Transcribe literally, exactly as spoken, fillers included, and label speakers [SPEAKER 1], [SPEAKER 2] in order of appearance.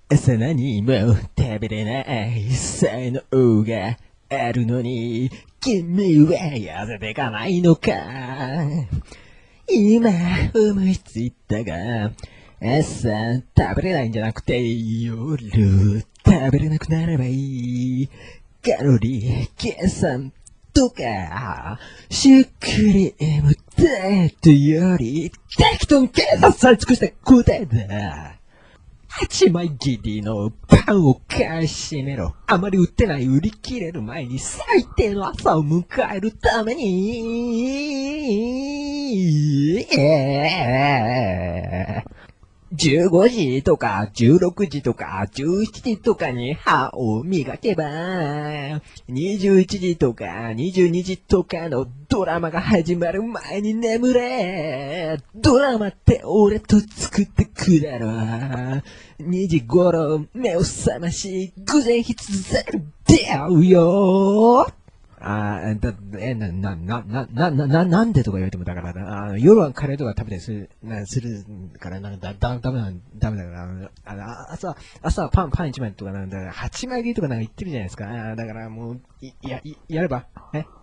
[SPEAKER 1] 朝何も食べれない才能があるのに、君は痩せてかないのか。今思いついたが、朝食べれないんじゃなくて、夜食べれなくなればいい。カロリー計算とか、シュークリームダイエットより適当に計算され尽くした答えだ。八枚切りのパンを買い占めろ。あまり売ってない売り切れる前に最低の朝を迎えるために、じゅうごじとかじゅうろくじとかじゅうしちじとかに歯を磨けば、にじゅういちじとかにじゅうにじとかのドラマが始まる前に眠れ。ドラマって俺と作ってくだろ。にじ頃目を覚まし、偶然必然出会うよ。あー、だ、え、な、な、な、な、な、な、ななんでとか言われても、だから、あの夜はカレーとか食べたりする、な、するから、なんか、だ、だ、ダメな、ダメだから、あの、あの朝、朝はパン、パン一枚とかなんだ、八枚切りとかなんか言ってるじゃないですか。あーだからもう、い、や、いやれば、え